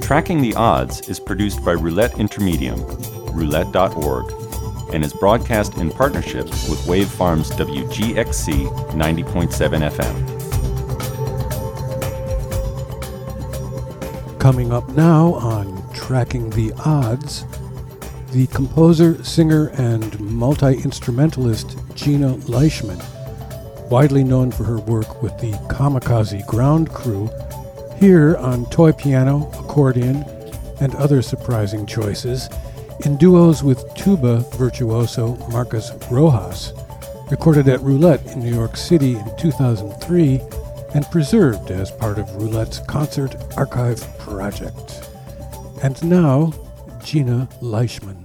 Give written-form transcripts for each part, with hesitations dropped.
Tracking the Odds is produced by Roulette Intermedium, roulette.org, and is broadcast in partnership with Wave Farms WGXC 90.7 FM. Coming up now on Tracking the Odds, the composer, singer, and multi-instrumentalist Gina Leishman, widely known for her work with the Kamikaze Ground Crew, here on toy piano, accordion, and other surprising choices, in duos with tuba virtuoso Marcus Rojas, recorded at Roulette in New York City in 2003, and preserved as part of Roulette's Concert Archive project. And now, Gina Leishman.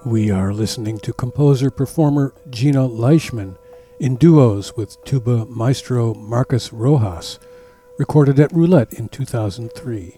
We are listening to composer-performer Gina Leishman in duos with tuba maestro Marcus Rojas, recorded at Roulette in 2003.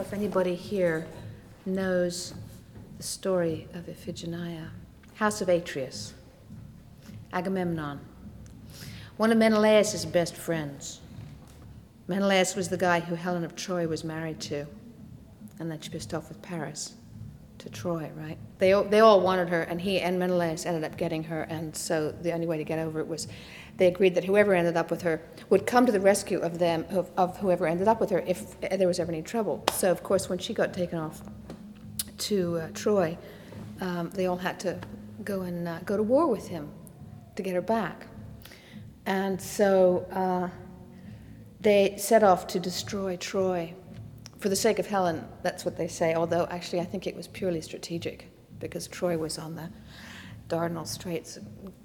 if anybody here knows the story of Iphigenia. House of Atreus, Agamemnon. One of Menelaus' best friends. Menelaus was the guy who Helen of Troy was married to, and then she pissed off with Paris to Troy, right? They all wanted her, and he and Menelaus ended up getting her, and so the only way to get over it was they agreed that whoever ended up with her would come to the rescue of them, of whoever ended up with her if there was ever any trouble. So, of course, when she got taken off to Troy, they all had to go to war with him to get her back. And so they set off to destroy Troy. For the sake of Helen, that's what they say, although actually I think it was purely strategic, because Troy was on the Dardanelles Straits,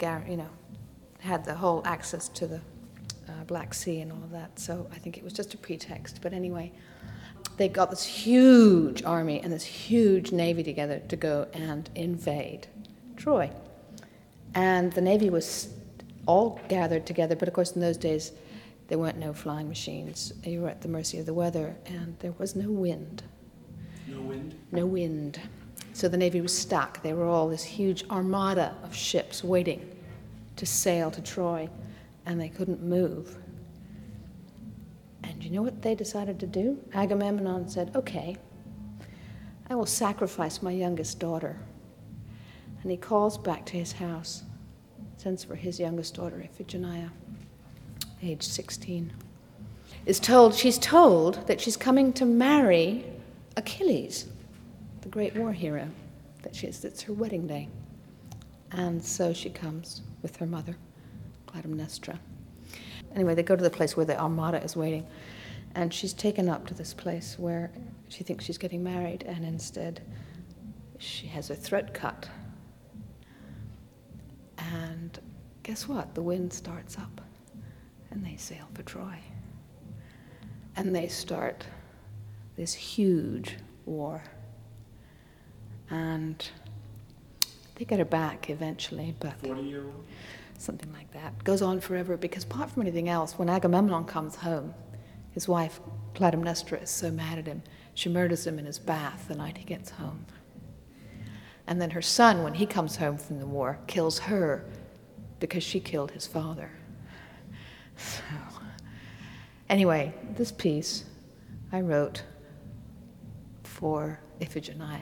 had the whole access to the Black Sea and all of that, so I think it was just a pretext. But anyway, they got this huge army and this huge navy together to go and invade Troy. And the navy was all gathered together, but of course in those days there weren't no flying machines. You were at the mercy of the weather, and there was no wind. No wind? No wind. So the navy was stuck. They were all this huge armada of ships waiting to sail to Troy, and they couldn't move. And you know what they decided to do? Agamemnon said, okay, I will sacrifice my youngest daughter. And he calls back to his house, sends for his youngest daughter, Iphigenia, age 16. She's told that she's coming to marry Achilles, the great war hero, it's her wedding day. And so she comes with her mother, Clytemnestra. Anyway, they go to the place where the armada is waiting, and she's taken up to this place where she thinks she's getting married, and instead she has her throat cut. And guess what? The wind starts up, and they sail for Troy. And they start this huge war. And they get her back eventually, but 40-year-old? something like that. Goes on forever, because apart from anything else, when Agamemnon comes home, his wife Clytemnestra is so mad at him, she murders him in his bath the night he gets home. And then her son, when he comes home from the war, kills her because she killed his father. So, anyway, this piece I wrote for Iphigenia.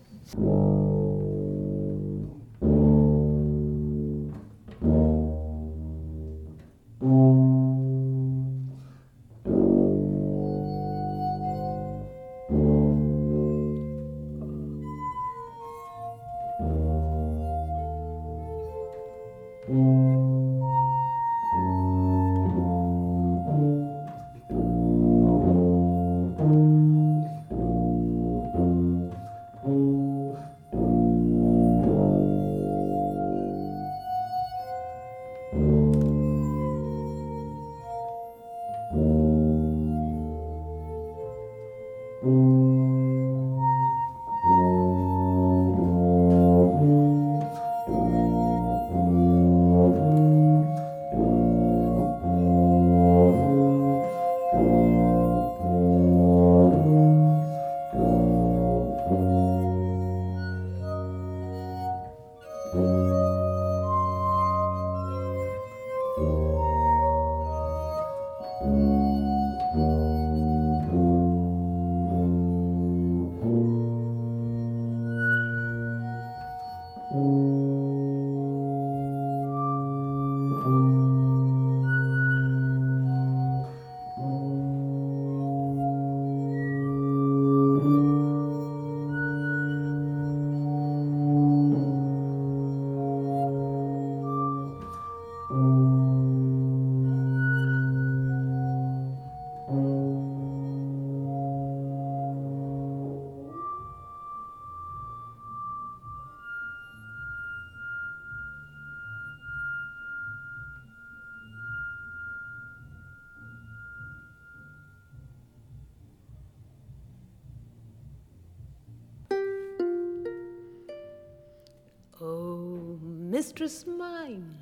Oh, mistress mine,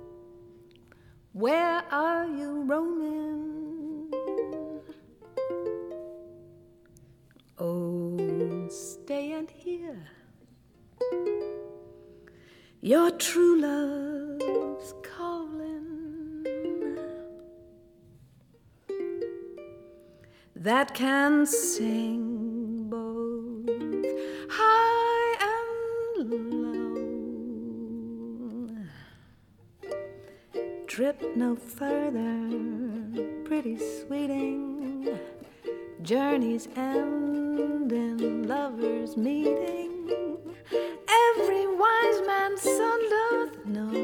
where are you roaming? your true love's calling, that can sing both high and low. Trip no further, pretty sweeting, journeys end in lovers' meeting. Every wise man's son doth know.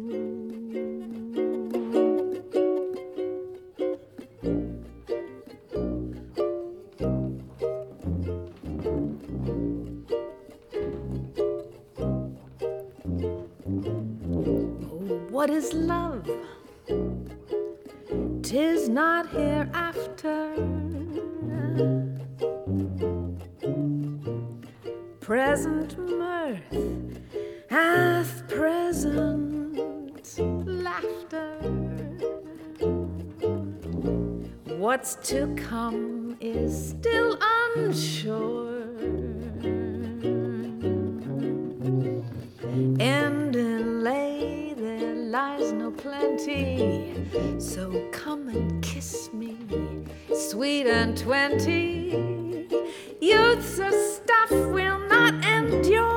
Oh, what is love? 'Tis not hereafter. Present mirth hath present laughter. What's to come is still unsure. In delay there lies no plenty, so come and kiss me, sweet and 20. Youth's a stuff will not endure.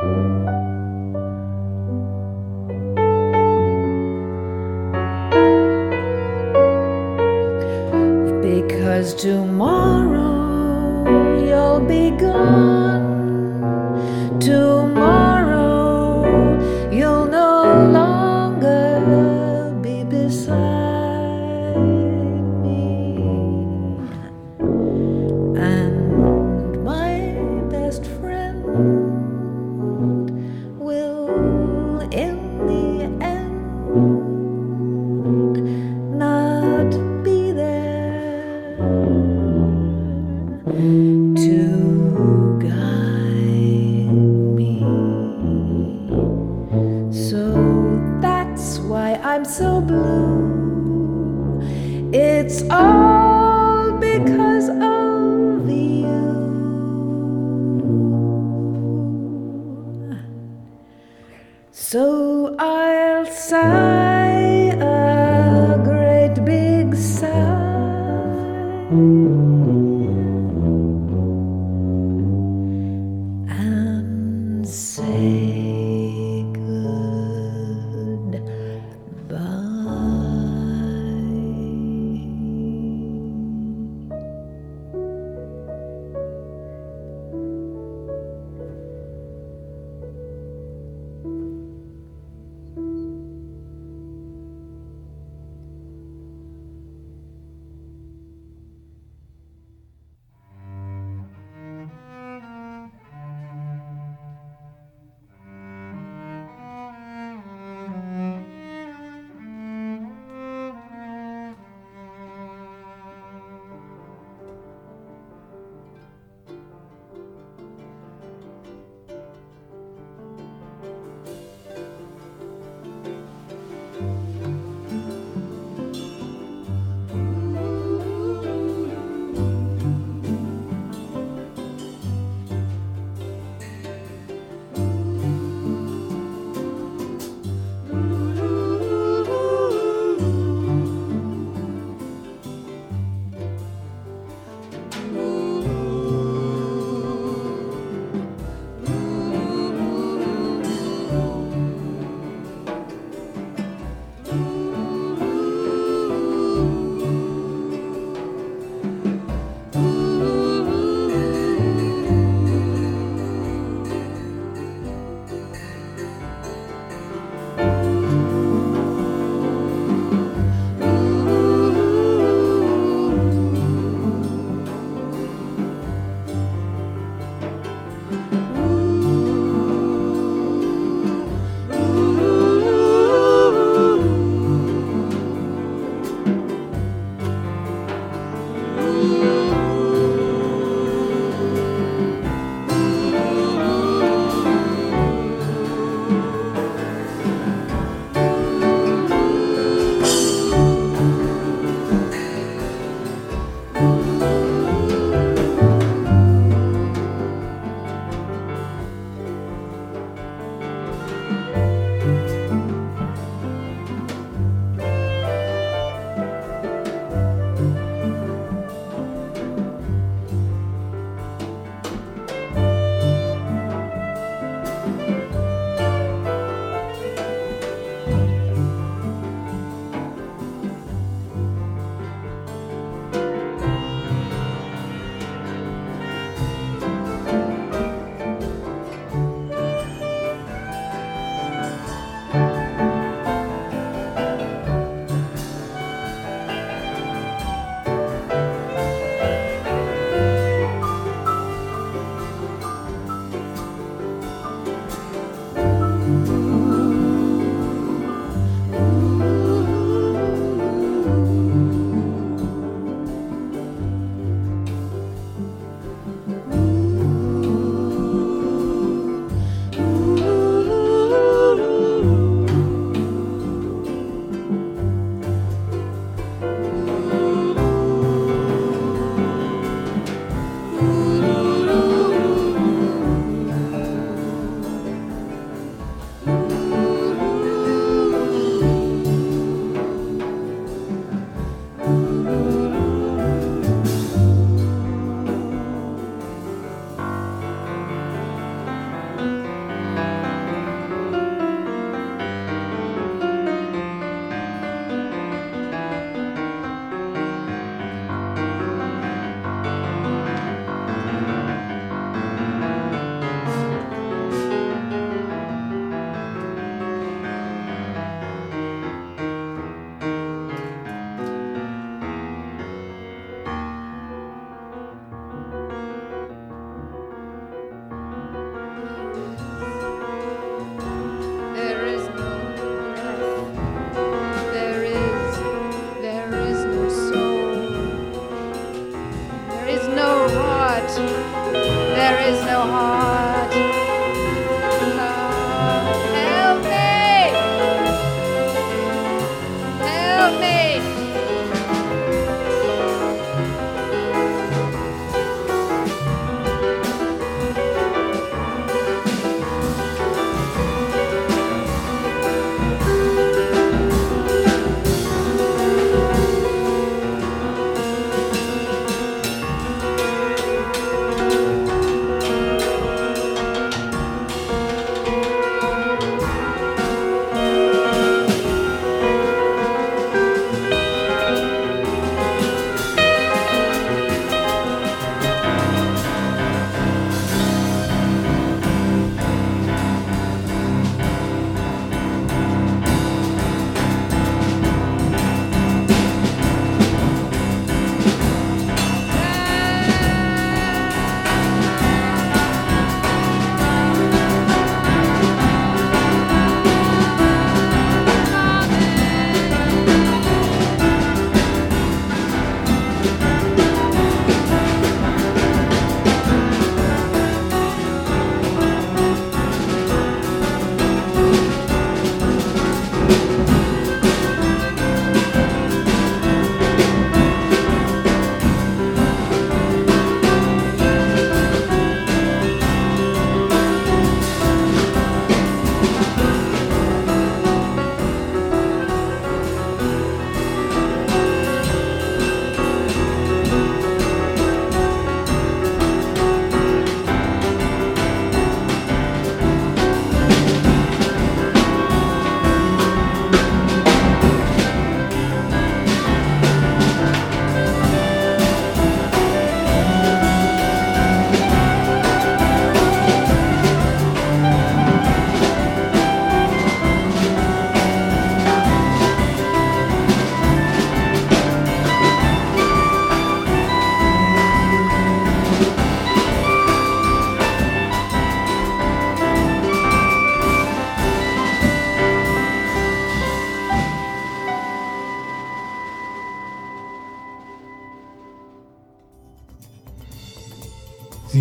Because tomorrow you'll be gone. Tomorrow you'll no longer be beside me. And my best friend will in the end not be there to guide me. So that's why I'm so blue. It's all because of you. So I'll sigh a great big sigh and say goodbye.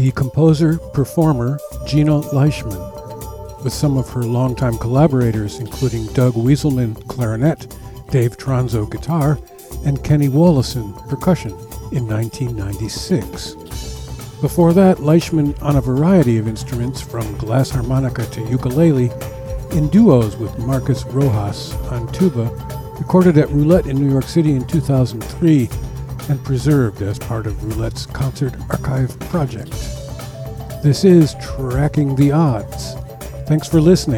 the composer-performer Gina Leishman, with some of her longtime collaborators including Doug Wieselman clarinet, Dave Tronzo guitar, and Kenny Wollesen percussion in 1996. Before that, Leishman on a variety of instruments from glass harmonica to ukulele, in duos with Marcus Rojas on tuba, recorded at Roulette in New York City in 2003 and preserved as part of Roulette's Concert Archive project. This is Tracking the Odds. Thanks for listening.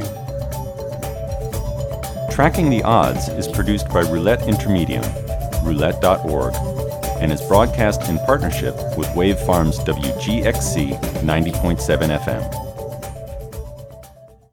Tracking the Odds is produced by Roulette Intermedium, roulette.org, and is broadcast in partnership with Wave Farms WGXC 90.7 FM.